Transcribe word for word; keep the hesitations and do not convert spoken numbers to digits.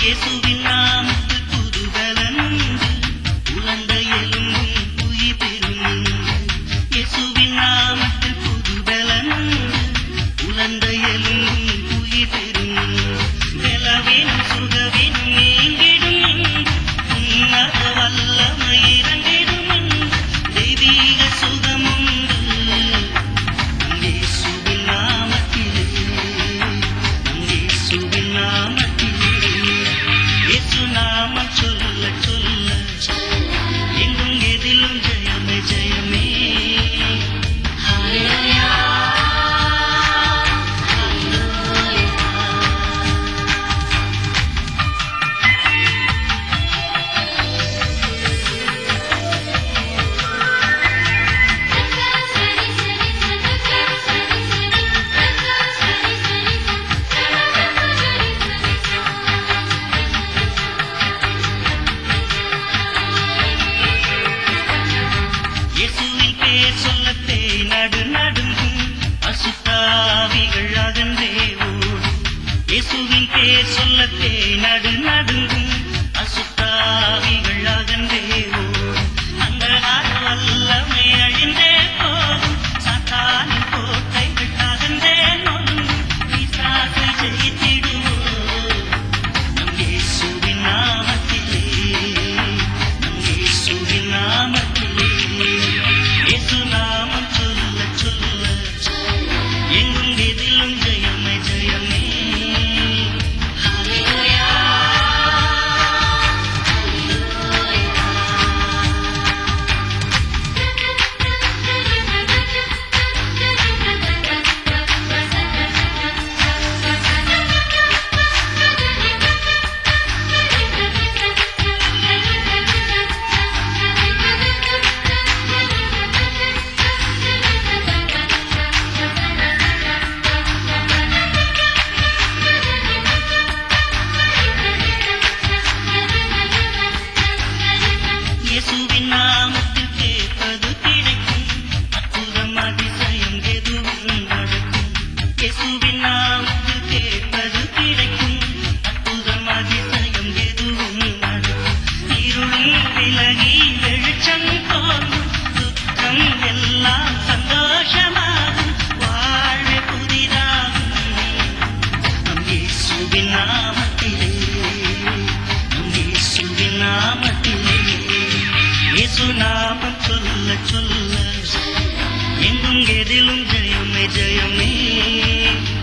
இயேசுவின் நாமத்தில் புதுபலனுண்டு, உலர்ந்த எலும்பும் உயிர் பெறும். இயேசுவின் நாமத்தில் புதுபலனுண்டு, உலர்ந்த எலும்பும் உயிர் பெறும். பலவீனம் சுகவீனம் நீங்கிடும், உன்னத வல்லமை இறங்கிடும். தெய்வீக சுகமுண்டு நம் இயேசுவின் நாமத்திலே, நம் இயேசுவின் நாமத்திலே. இயேசு நாமம் சொல்ல சொல்ல எங்கும் எதிலும் ஜெயமே ஜெயமே. ஹல்லேலூயா இயேசுவின் பேர் சொல்லத்தே நடு நடுங்கும், அசுத்தாவிகள் அகன்றே ஓடும். இயேசுவின் பேர் சொல்லத்தே நடு நடுங்கும், அசுத்தாவிகள் அகன்றே ஓடும். அந்த வல்லமை அழிந்தே போகும், சாத்தானின் கோட்டைகள் அகன்றே நொறுங்கும். பிசாசை ஜெயித்திடுவோம் நம் இயேசுவின் நாமத்திலே, நம் இயேசுவின் நாமத்திலே. இயேசு நாமம் சொல்ல சொல்ல எங்கும் எதிலும் ஜெயமே ஜெயமே. ஹல்லேலூயா இயேசுவின் நாமத்தில் கேட்பது கிடைக்கும், அற்புதம் அதிசயம் எதுவும் நடக்கும். இயேசுவின் நாமத்தில் கேட்பது கிடைக்கும், அற்புதம் அதிசயம் எதுவும் நடக்கும். இருளும் விலகி வெளிச்சம் தோன்றும், துக்கம் எல்லாம் சந்தோஷமாகும், வாழ்வே புதிதாகும். நம் இயேசுவின் நாமத்திலே, நம் இயேசுவின் நாமத்திலே. இயேசு நாமம் சொல்ல சொல்ல எங்கும் எதிலும் ஜெயமே ஜெயமே.